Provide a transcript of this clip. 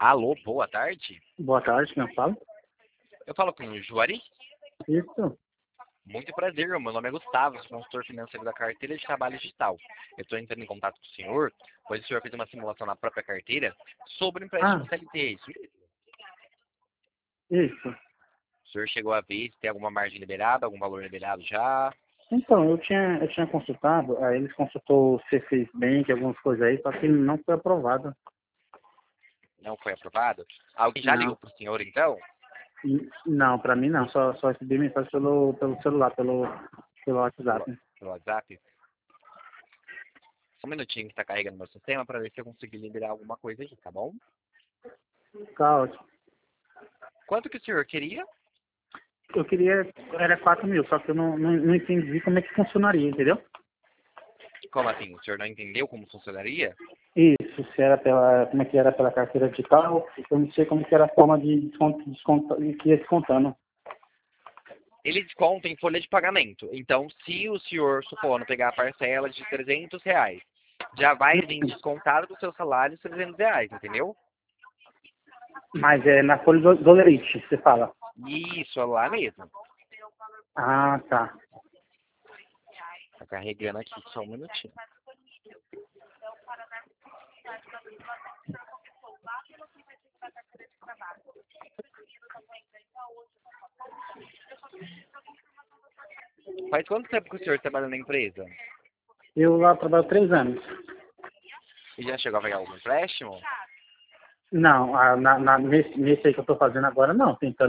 Alô, boa tarde. Boa tarde, quem fala? Eu falo com o Juari. Isso. Muito prazer, meu nome é Gustavo, sou consultor financeiro da carteira de trabalho digital. Eu estou entrando em contato com o senhor, pois o senhor fez uma simulação na própria carteira sobre empréstimo Ah, CLT. Isso mesmo. isso. O senhor chegou a ver se tem alguma margem liberada, algum valor liberado já? Então, eu tinha consultado, aí eles consultou o C6 Bank, algumas coisas aí, só que não foi aprovado. Não foi aprovado? Alguém já ligou Não. para o senhor, então? Não, pra mim não, só recebi mensagem pelo celular, pelo Pelo, WhatsApp. pelo WhatsApp? Só um minutinho que está carregando meu sistema para ver se eu consegui liberar alguma coisa aqui, tá bom? Tá ótimo. Quanto que o senhor queria? Eu queria, era 4.000, só que eu não entendi como é que funcionaria, entendeu? Como assim? O senhor não entendeu como funcionaria? Isso, se era como é que era pela carteira digital, eu não sei como que era a forma de desconto que ia descontando. Ele desconta em folha de pagamento. Então, se o senhor, supondo, pegar a parcela de R$ 300, já vai vir descontado do seu salário os R$ 300, entendeu? Mas é na folha do Lerite, você fala. Isso, é lá mesmo. Ah, tá. Tá carregando aqui só um minutinho. Faz quanto tempo que o senhor trabalha na empresa? Eu lá trabalho 3 anos. E já chegou a pegar algum empréstimo? Não, nesse aí que eu tô fazendo agora, não. Tem